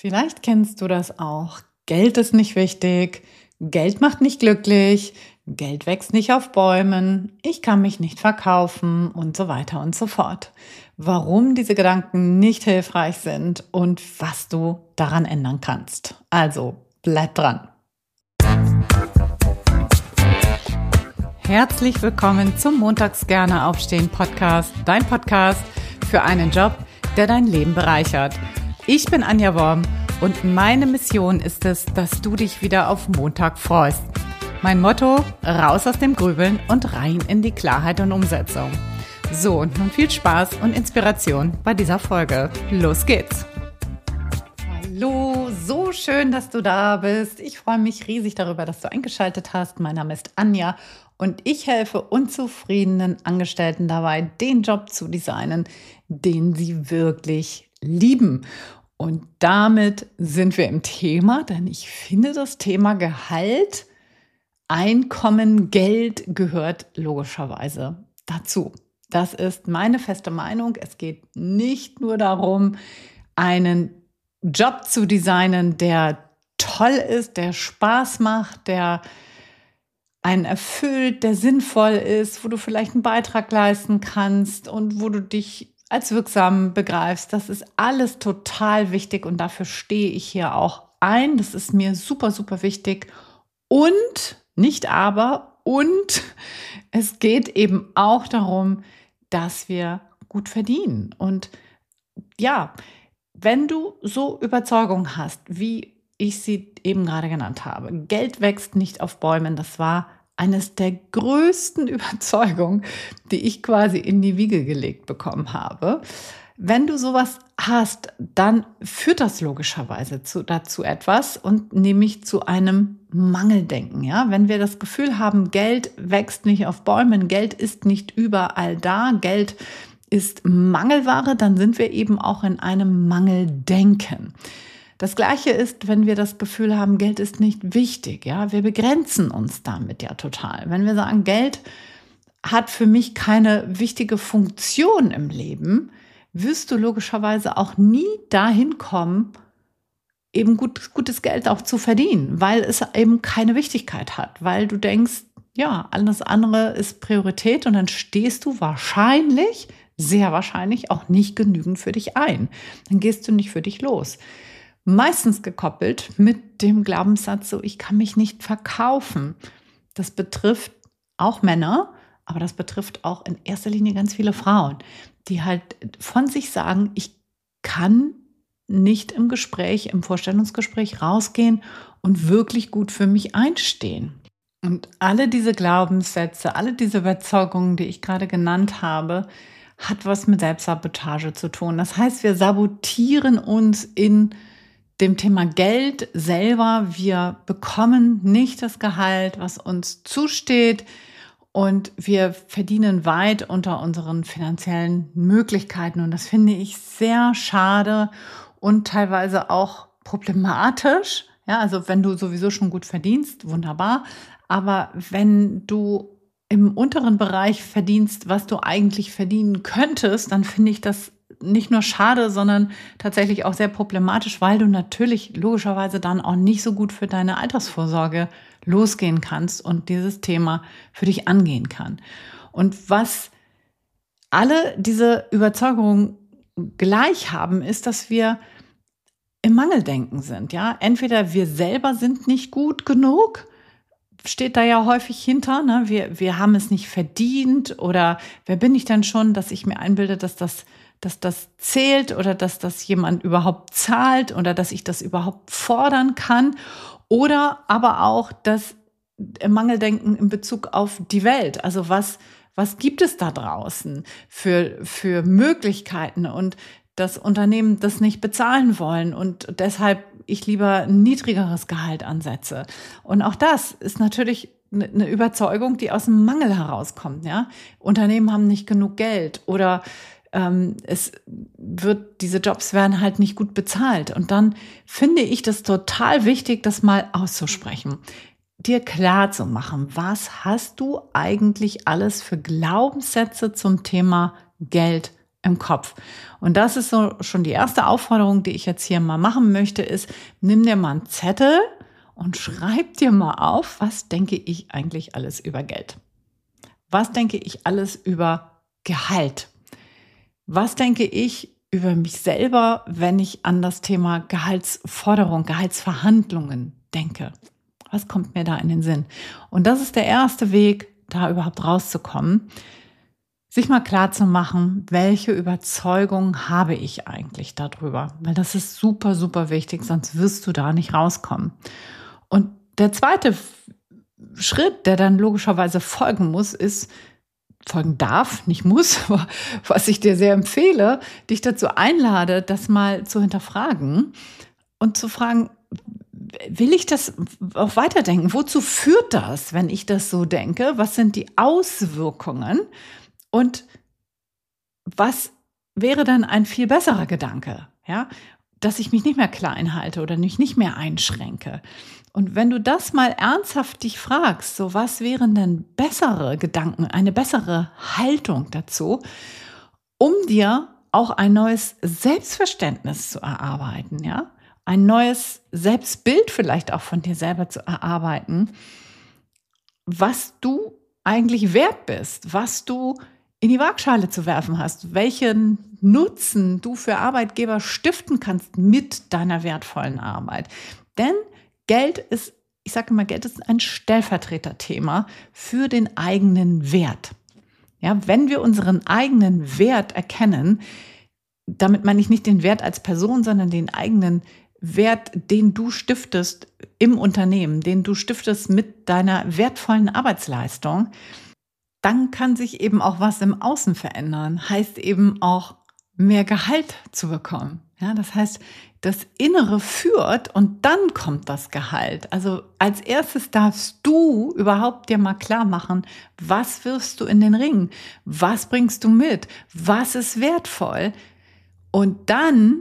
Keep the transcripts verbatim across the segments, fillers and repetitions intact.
Vielleicht kennst du das auch. Geld ist nicht wichtig, Geld macht nicht glücklich, Geld wächst nicht auf Bäumen, ich kann mich nicht verkaufen und so weiter und so fort. Warum diese Gedanken nicht hilfreich sind und was du daran ändern kannst. Also, bleib dran. Herzlich willkommen zum Montags gerne aufstehen Podcast, dein Podcast für einen Job, der dein Leben bereichert. Ich bin Anja Worm und meine Mission ist es, dass du dich wieder auf Montag freust. Mein Motto: raus aus dem Grübeln und rein in die Klarheit und Umsetzung. So, und nun viel Spaß und Inspiration bei dieser Folge. Los geht's! Hallo, so schön, dass du da bist. Ich freue mich riesig darüber, dass du eingeschaltet hast. Mein Name ist Anja und ich helfe unzufriedenen Angestellten dabei, den Job zu designen, den sie wirklich lieben. Und damit sind wir im Thema, denn ich finde, das Thema Gehalt, Einkommen, Geld gehört logischerweise dazu. Das ist meine feste Meinung. Es geht nicht nur darum, einen Job zu designen, der toll ist, der Spaß macht, der einen erfüllt, der sinnvoll ist, wo du vielleicht einen Beitrag leisten kannst und wo du dich als wirksam begreifst. Das ist alles total wichtig und dafür stehe ich hier auch ein. Das ist mir super, super wichtig. Und, nicht aber, und es geht eben auch darum, dass wir gut verdienen. Und ja, wenn du so Überzeugung hast, wie ich sie eben gerade genannt habe, Geld wächst nicht auf Bäumen, das war eines der größten Überzeugungen, die ich quasi in die Wiege gelegt bekommen habe. Wenn du sowas hast, dann führt das logischerweise zu, dazu etwas und nämlich zu einem Mangeldenken. Ja? Wenn wir das Gefühl haben, Geld wächst nicht auf Bäumen, Geld ist nicht überall da, Geld ist Mangelware, dann sind wir eben auch in einem Mangeldenken. Das Gleiche ist, wenn wir das Gefühl haben, Geld ist nicht wichtig. Ja, wir begrenzen uns damit ja total. Wenn wir sagen, Geld hat für mich keine wichtige Funktion im Leben, wirst du logischerweise auch nie dahin kommen, eben gut, gutes Geld auch zu verdienen, weil es eben keine Wichtigkeit hat, weil du denkst, ja, alles andere ist Priorität und dann stehst du wahrscheinlich, sehr wahrscheinlich auch nicht genügend für dich ein. Dann gehst du nicht für dich los. Meistens gekoppelt mit dem Glaubenssatz, so ich kann mich nicht verkaufen. Das betrifft auch Männer, aber das betrifft auch in erster Linie ganz viele Frauen, die halt von sich sagen, ich kann nicht im Gespräch, im Vorstellungsgespräch rausgehen und wirklich gut für mich einstehen. Und alle diese Glaubenssätze, alle diese Überzeugungen, die ich gerade genannt habe, hat was mit Selbstsabotage zu tun. Das heißt, wir sabotieren uns in dem Thema Geld selber. Wir bekommen nicht das Gehalt, was uns zusteht und wir verdienen weit unter unseren finanziellen Möglichkeiten und das finde ich sehr schade und teilweise auch problematisch. Ja, also wenn du sowieso schon gut verdienst, wunderbar, aber wenn du im unteren Bereich verdienst, was du eigentlich verdienen könntest, dann finde ich das nicht nur schade, sondern tatsächlich auch sehr problematisch, weil du natürlich logischerweise dann auch nicht so gut für deine Altersvorsorge losgehen kannst und dieses Thema für dich angehen kann. Und was alle diese Überzeugungen gleich haben, ist, dass wir im Mangeldenken sind. Ja, entweder wir selber sind nicht gut genug, steht da ja häufig hinter, ne? wir, wir haben es nicht verdient oder wer bin ich denn schon, dass ich mir einbilde, dass das dass das zählt oder dass das jemand überhaupt zahlt oder dass ich das überhaupt fordern kann. Oder aber auch das Mangeldenken in Bezug auf die Welt. Also was, was gibt es da draußen für, für Möglichkeiten und das Unternehmen das nicht bezahlen wollen und deshalb ich lieber ein niedrigeres Gehalt ansetze. Und auch das ist natürlich eine Überzeugung, die aus dem Mangel herauskommt. Ja? Unternehmen haben nicht genug Geld oder es wird, diese Jobs werden halt nicht gut bezahlt. Und dann finde ich das total wichtig, das mal auszusprechen. Dir klar zu machen, was hast du eigentlich alles für Glaubenssätze zum Thema Geld im Kopf. Und das ist so schon die erste Aufforderung, die ich jetzt hier mal machen möchte, ist, nimm dir mal einen Zettel und schreib dir mal auf, was denke ich eigentlich alles über Geld? Was denke ich alles über Gehalt? Was denke ich über mich selber, wenn ich an das Thema Gehaltsforderung, Gehaltsverhandlungen denke? Was kommt mir da in den Sinn? Und das ist der erste Weg, da überhaupt rauszukommen, sich mal klar zu machen, welche Überzeugung habe ich eigentlich darüber? Weil das ist super, super wichtig, sonst wirst du da nicht rauskommen. Und der zweite Schritt, der dann logischerweise folgen muss, ist, folgen darf, nicht muss, was ich dir sehr empfehle, dich dazu einlade, das mal zu hinterfragen und zu fragen, will ich das auch weiterdenken? Wozu führt das, wenn ich das so denke? Was sind die Auswirkungen? Und was wäre dann ein viel besserer Gedanke? Ja, dass ich mich nicht mehr klein halte oder mich nicht mehr einschränke. Und wenn du das mal ernsthaft dich fragst, so was wären denn bessere Gedanken, eine bessere Haltung dazu, um dir auch ein neues Selbstverständnis zu erarbeiten, ja, ein neues Selbstbild vielleicht auch von dir selber zu erarbeiten, was du eigentlich wert bist, was du in die Waagschale zu werfen hast, welchen Nutzen du für Arbeitgeber stiften kannst mit deiner wertvollen Arbeit. Denn Geld ist, ich sage immer, Geld ist ein Stellvertreterthema für den eigenen Wert. Ja, wenn wir unseren eigenen Wert erkennen, damit meine ich nicht den Wert als Person, sondern den eigenen Wert, den du stiftest im Unternehmen, den du stiftest mit deiner wertvollen Arbeitsleistung, dann kann sich eben auch was im Außen verändern. Heißt eben auch mehr Gehalt zu bekommen. Ja, das heißt, das Innere führt und dann kommt das Gehalt. Also als erstes darfst du überhaupt dir mal klar machen, was wirfst du in den Ring? Was bringst du mit? Was ist wertvoll? Und dann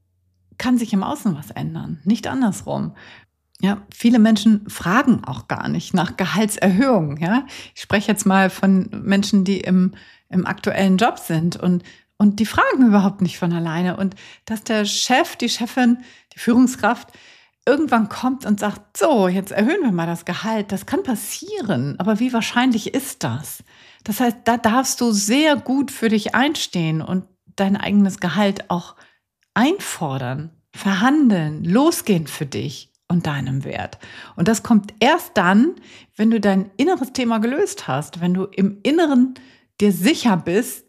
kann sich im Außen was ändern, nicht andersrum. Ja, viele Menschen fragen auch gar nicht nach Gehaltserhöhungen. Ja, ich spreche jetzt mal von Menschen, die im, im aktuellen Job sind und, und die fragen überhaupt nicht von alleine. Und dass der Chef, die Chefin, die Führungskraft irgendwann kommt und sagt, so, jetzt erhöhen wir mal das Gehalt. Das kann passieren, aber wie wahrscheinlich ist das? Das heißt, da darfst du sehr gut für dich einstehen und dein eigenes Gehalt auch einfordern, verhandeln, losgehen für dich und deinem Wert. Und das kommt erst dann, wenn du dein inneres Thema gelöst hast, wenn du im Inneren dir sicher bist,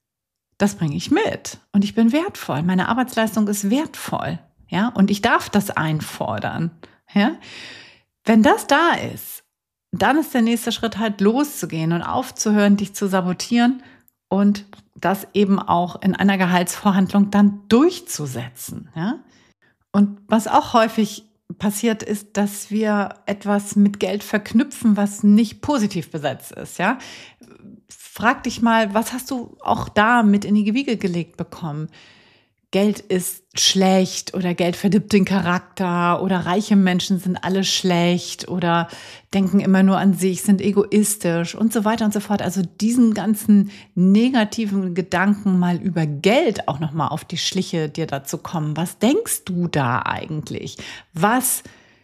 das bringe ich mit und ich bin wertvoll, meine Arbeitsleistung ist wertvoll, ja, und ich darf das einfordern, ja. Wenn das da ist, dann ist der nächste Schritt halt loszugehen und aufzuhören, dich zu sabotieren und das eben auch in einer Gehaltsverhandlung dann durchzusetzen, ja. Und was auch häufig passiert ist, dass wir etwas mit Geld verknüpfen, was nicht positiv besetzt ist, ja. Frag dich mal, was hast du auch da mit in die Wiege gelegt bekommen? Geld ist schlecht oder Geld verdirbt den Charakter oder reiche Menschen sind alle schlecht oder denken immer nur an sich, sind egoistisch und so weiter und so fort. Also diesen ganzen negativen Gedanken mal über Geld auch nochmal auf die Schliche dir dazu kommen. Was denkst du da eigentlich? Was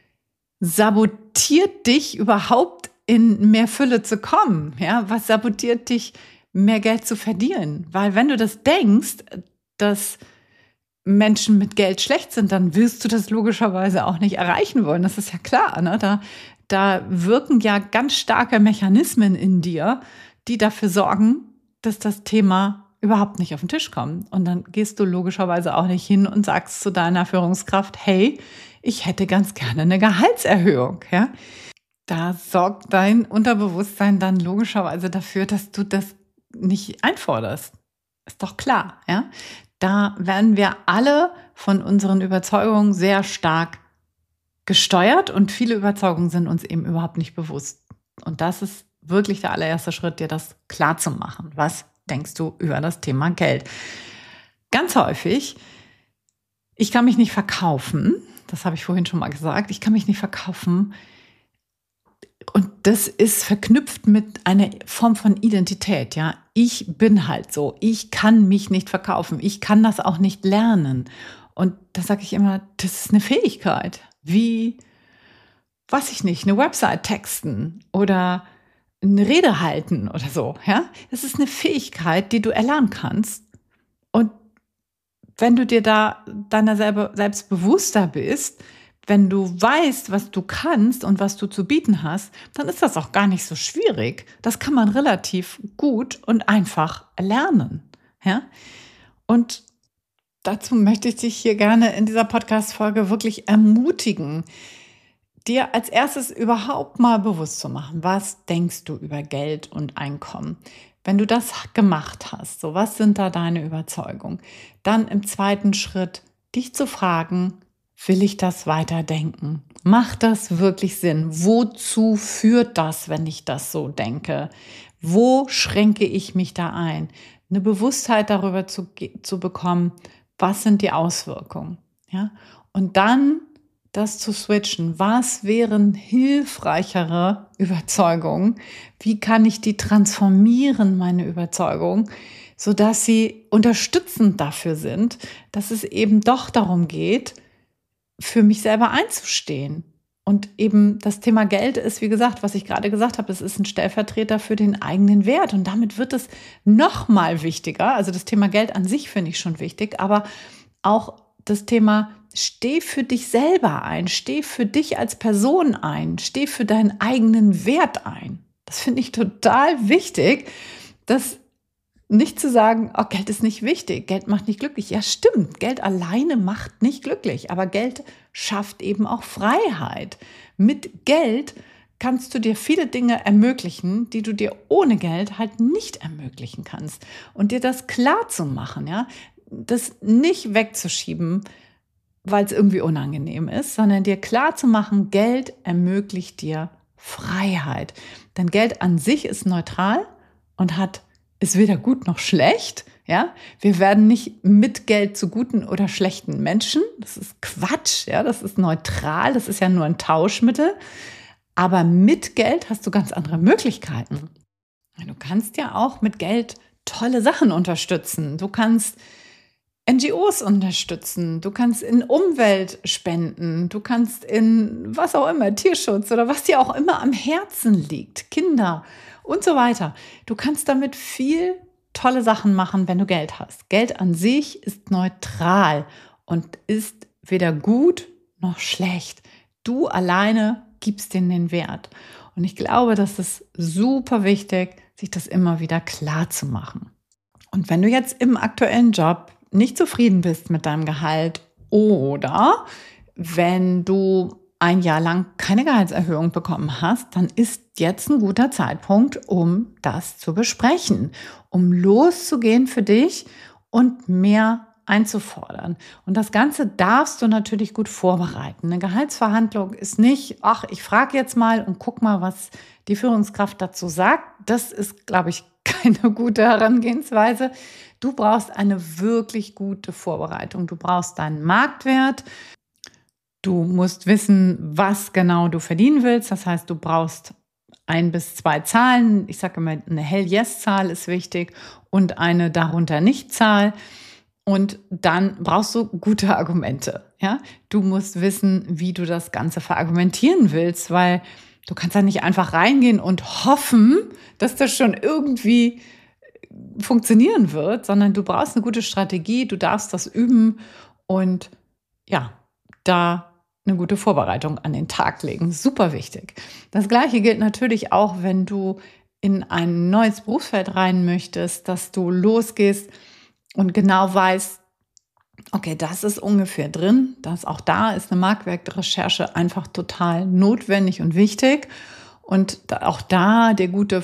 sabotiert dich überhaupt in mehr Fülle zu kommen? Ja, was sabotiert dich, mehr Geld zu verdienen? Weil wenn du das denkst, dass Menschen mit Geld schlecht sind, dann wirst du das logischerweise auch nicht erreichen wollen. Das ist ja klar, ne? Da, da wirken ja ganz starke Mechanismen in dir, die dafür sorgen, dass das Thema überhaupt nicht auf den Tisch kommt. Und dann gehst du logischerweise auch nicht hin und sagst zu deiner Führungskraft, hey, ich hätte ganz gerne eine Gehaltserhöhung, ja? Da sorgt dein Unterbewusstsein dann logischerweise dafür, dass du das nicht einforderst. Ist doch klar, ja? Da werden wir alle von unseren Überzeugungen sehr stark gesteuert und viele Überzeugungen sind uns eben überhaupt nicht bewusst. Und das ist wirklich der allererste Schritt, dir das klar zu machen. Was denkst du über das Thema Geld? Ganz häufig, ich kann mich nicht verkaufen, das habe ich vorhin schon mal gesagt, ich kann mich nicht verkaufen, Und das ist verknüpft mit einer Form von Identität, ja. Ich bin halt so. Ich kann mich nicht verkaufen. Ich kann das auch nicht lernen. Und da sage ich immer, das ist eine Fähigkeit. Wie, weiß ich nicht, eine Website texten oder eine Rede halten oder so, ja. Das ist eine Fähigkeit, die du erlernen kannst. Und wenn du dir da deiner selber selbst bewusster bist, wenn du weißt, was du kannst und was du zu bieten hast, dann ist das auch gar nicht so schwierig. Das kann man relativ gut und einfach lernen. Ja? Und dazu möchte ich dich hier gerne in dieser Podcast-Folge wirklich ermutigen, dir als erstes überhaupt mal bewusst zu machen, was denkst du über Geld und Einkommen? Wenn du das gemacht hast, so was sind da deine Überzeugungen? Dann im zweiten Schritt dich zu fragen, will ich das weiterdenken? Macht das wirklich Sinn? Wozu führt das, wenn ich das so denke? Wo schränke ich mich da ein? Eine Bewusstheit darüber zu, zu bekommen, was sind die Auswirkungen? Ja? Und dann das zu switchen. Was wären hilfreichere Überzeugungen? Wie kann ich die transformieren, meine Überzeugung, sodass sie unterstützend dafür sind, dass es eben doch darum geht, für mich selber einzustehen. Und eben das Thema Geld ist, wie gesagt, was ich gerade gesagt habe, es ist ein Stellvertreter für den eigenen Wert. Und damit wird es noch mal wichtiger. Also das Thema Geld an sich finde ich schon wichtig, aber auch das Thema steh für dich selber ein, steh für dich als Person ein, steh für deinen eigenen Wert ein. Das finde ich total wichtig, dass nicht zu sagen, oh, Geld ist nicht wichtig, Geld macht nicht glücklich. Ja, stimmt, Geld alleine macht nicht glücklich, aber Geld schafft eben auch Freiheit. Mit Geld kannst du dir viele Dinge ermöglichen, die du dir ohne Geld halt nicht ermöglichen kannst. Und dir das klar zu machen, ja, das nicht wegzuschieben, weil es irgendwie unangenehm ist, sondern dir klar zu machen, Geld ermöglicht dir Freiheit. Denn Geld an sich ist neutral und hat ist weder gut noch schlecht, ja. Wir werden nicht mit Geld zu guten oder schlechten Menschen. Das ist Quatsch, ja. Das ist neutral. Das ist ja nur ein Tauschmittel. Aber mit Geld hast du ganz andere Möglichkeiten. Du kannst ja auch mit Geld tolle Sachen unterstützen. Du kannst N G Os unterstützen. Du kannst in Umwelt spenden. Du kannst in was auch immer, Tierschutz oder was dir auch immer am Herzen liegt. Kinder und so weiter. Du kannst damit viel tolle Sachen machen, wenn du Geld hast. Geld an sich ist neutral und ist weder gut noch schlecht. Du alleine gibst denen den Wert. Und ich glaube, das ist super wichtig, sich das immer wieder klar zu machen. Und wenn du jetzt im aktuellen Job nicht zufrieden bist mit deinem Gehalt oder wenn du ein Jahr lang keine Gehaltserhöhung bekommen hast, dann ist jetzt ein guter Zeitpunkt, um das zu besprechen, um loszugehen für dich und mehr einzufordern. Und das Ganze darfst du natürlich gut vorbereiten. Eine Gehaltsverhandlung ist nicht, ach, ich frage jetzt mal und guck mal, was die Führungskraft dazu sagt. Das ist, glaube ich, keine gute Herangehensweise. Du brauchst eine wirklich gute Vorbereitung. Du brauchst deinen Marktwert. Du musst wissen, was genau du verdienen willst. Das heißt, du brauchst ein bis zwei Zahlen. Ich sage immer, eine Hell-Yes-Zahl ist wichtig und eine darunter Nicht-Zahl. Und dann brauchst du gute Argumente. Ja? Du musst wissen, wie du das Ganze verargumentieren willst, weil du kannst da nicht einfach reingehen und hoffen, dass das schon irgendwie funktionieren wird, sondern du brauchst eine gute Strategie, du darfst das üben und ja, da eine gute Vorbereitung an den Tag legen. Super wichtig. Das Gleiche gilt natürlich auch, wenn du in ein neues Berufsfeld rein möchtest, dass du losgehst und genau weißt, okay, das ist ungefähr drin. Das, auch da ist eine Marktwertrecherche einfach total notwendig und wichtig. Und auch da dir gute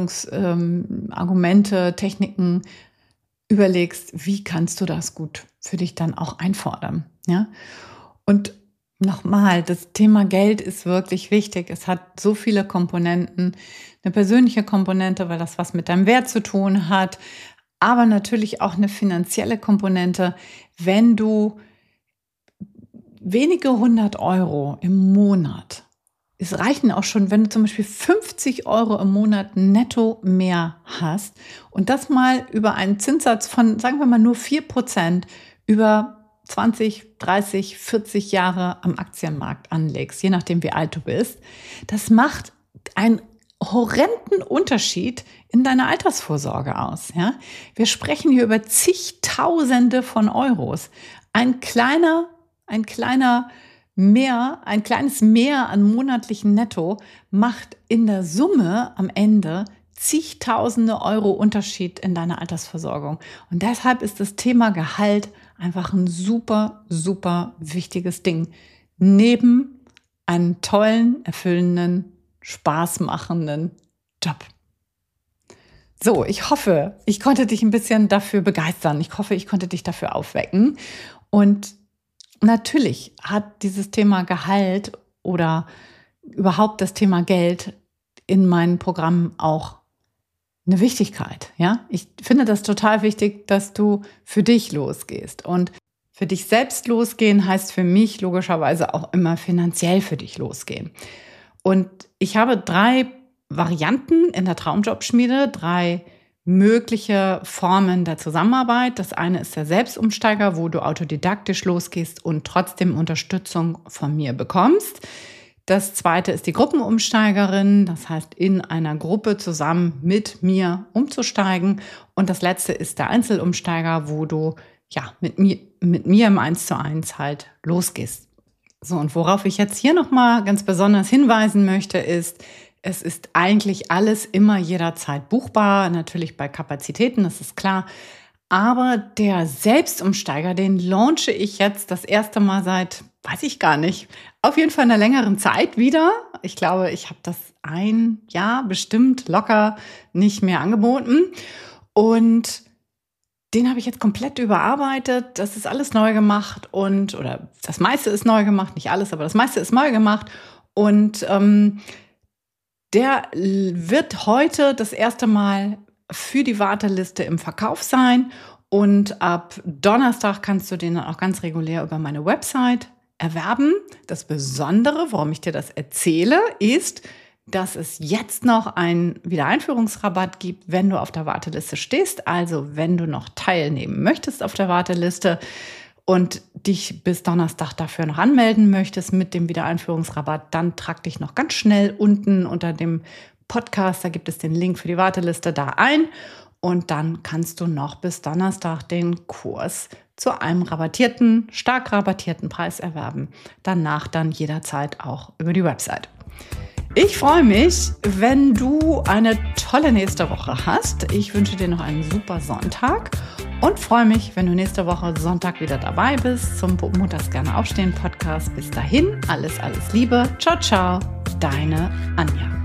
Verhandlungsargumente, ähm, Techniken überlegst, wie kannst du das gut für dich dann auch einfordern. Ja? Und nochmal, das Thema Geld ist wirklich wichtig. Es hat so viele Komponenten. Eine persönliche Komponente, weil das was mit deinem Wert zu tun hat, aber natürlich auch eine finanzielle Komponente. Wenn du wenige hundert Euro im Monat es reichen auch schon, wenn du zum Beispiel fünfzig Euro im Monat netto mehr hast und das mal über einen Zinssatz von, sagen wir mal, nur vier Prozent über zwanzig, dreißig, vierzig Jahre am Aktienmarkt anlegst, je nachdem wie alt du bist. Das macht einen horrenden Unterschied in deiner Altersvorsorge aus. Ja? Wir sprechen hier über zigtausende von Euros. Ein kleiner, ein kleiner Mehr, ein kleines Mehr an monatlichen Netto macht in der Summe am Ende zigtausende Euro Unterschied in deiner Altersversorgung. Und deshalb ist das Thema Gehalt einfach ein super, super wichtiges Ding. Neben einem tollen, erfüllenden, spaßmachenden Job. So, ich hoffe, ich konnte dich ein bisschen dafür begeistern. Ich hoffe, ich konnte dich dafür aufwecken. Und natürlich hat dieses Thema Gehalt oder überhaupt das Thema Geld in meinen Programmen auch eine Wichtigkeit. Ja? Ich finde das total wichtig, dass du für dich losgehst. Und für dich selbst losgehen heißt für mich logischerweise auch immer finanziell für dich losgehen. Und ich habe drei Varianten in der Traumjobschmiede, drei mögliche Formen der Zusammenarbeit. Das eine ist der Selbstumsteiger, wo du autodidaktisch losgehst und trotzdem Unterstützung von mir bekommst. Das zweite ist die Gruppenumsteigerin, das heißt in einer Gruppe zusammen mit mir umzusteigen. Und das letzte ist der Einzelumsteiger, wo du ja mit mir, mit mir im eins zu eins halt losgehst. So, und worauf ich jetzt hier nochmal ganz besonders hinweisen möchte, ist, es ist eigentlich alles immer jederzeit buchbar, natürlich bei Kapazitäten, das ist klar. Aber der Selbstumsteiger, den launche ich jetzt das erste Mal seit, weiß ich gar nicht, auf jeden Fall einer längeren Zeit wieder. Ich glaube, ich habe das ein Jahr bestimmt locker nicht mehr angeboten. Und den habe ich jetzt komplett überarbeitet. Das ist alles neu gemacht und, oder das meiste ist neu gemacht, nicht alles, aber das meiste ist neu gemacht. Und ähm, der wird heute das erste Mal für die Warteliste im Verkauf sein. Und ab Donnerstag kannst du den dann auch ganz regulär über meine Website erwerben. Das Besondere, warum ich dir das erzähle, ist, dass es jetzt noch einen Wiedereinführungsrabatt gibt, wenn du auf der Warteliste stehst. Also wenn du noch teilnehmen möchtest auf der Warteliste und dich bis Donnerstag dafür noch anmelden möchtest mit dem Wiedereinführungsrabatt, dann trag dich noch ganz schnell unten unter dem Podcast, da gibt es den Link für die Warteliste, da ein. Und dann kannst du noch bis Donnerstag den Kurs zu einem rabattierten, stark rabattierten Preis erwerben. Danach dann jederzeit auch über die Website. Ich freue mich, wenn du eine tolle nächste Woche hast. Ich wünsche dir noch einen super Sonntag und freue mich, wenn du nächste Woche Sonntag wieder dabei bist zum Montags gerne aufstehen Podcast. Bis dahin, alles, alles Liebe. Ciao, ciao, deine Anja.